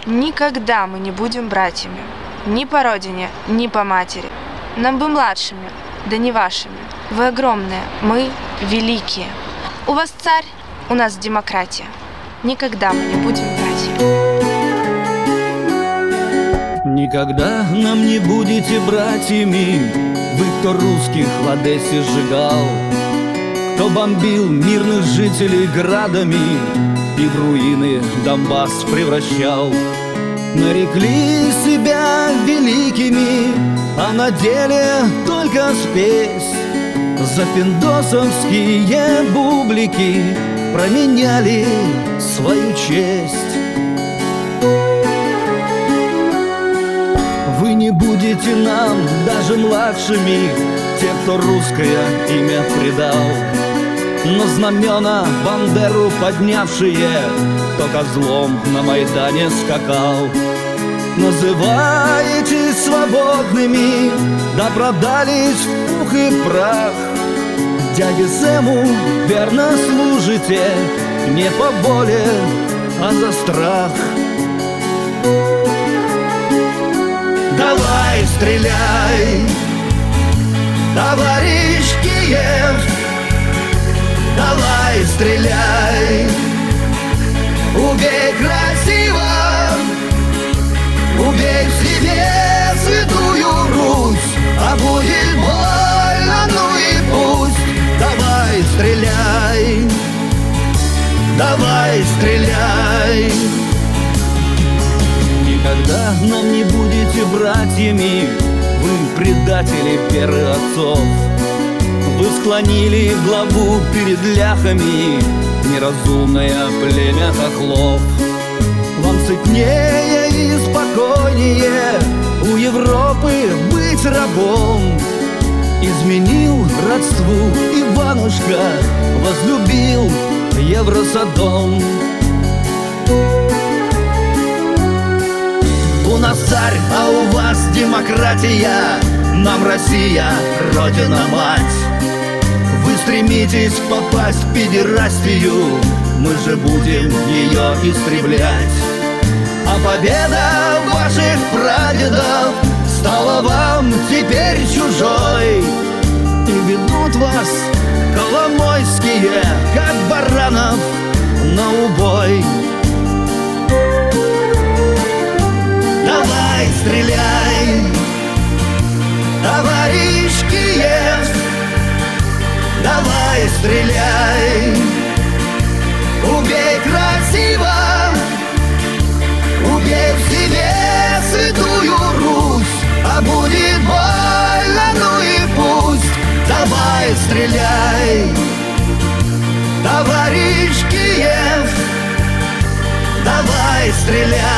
Никогда мы не будем братьями. Ни по родине, ни по матери. Нам бы младшими, да не вашими. Вы огромные, мы великие. У вас царь, у нас демократия. Никогда мы не будем братьями. Никогда нам не будете братьями, вы, кто русских в Одессе сжигал, кто бомбил мирных жителей градами и в руины Донбасс превращал. Нарекли себя великими, а на деле только спесь. За пиндосовские бублики променяли свою честь. Вы не будете нам даже младшими, те, кто русское имя предал, но знамена Бандеру поднявшие, кто козлом на Майдане скакал. Называетесь свободными, да продались в пух и прах. Дяде Сэму верно служите, не по воле, а за страх. Давай стреляй, товарищ Киев, давай стреляй, убей красиво, убей в себе святую Русь, а будет больно, ну и пусть. Давай стреляй, давай стреляй. Никогда нам не будете братьями, вы предатели первых отцов. Вы склонили главу перед ляхами, неразумное племя хохлов. Вам сытнее и спокойнее у Европы быть рабом. Изменил родству Иванушка, возлюбил Евросодом. У нас царь, а у вас демократия, нам Россия, Родина-мать. Вы стремитесь попасть в педерастию, мы же будем ее истреблять. А победа ваших прадедов стала вам теперь чужой, и ведут вас коломойские, как баранов, на убой. Давай стреляй, товарищ Киев, давай стреляй, убей красиво, убей в себе святую Русь, а будет больно, ну и пусть. Давай стреляй, товарищ Киев, давай стреляй.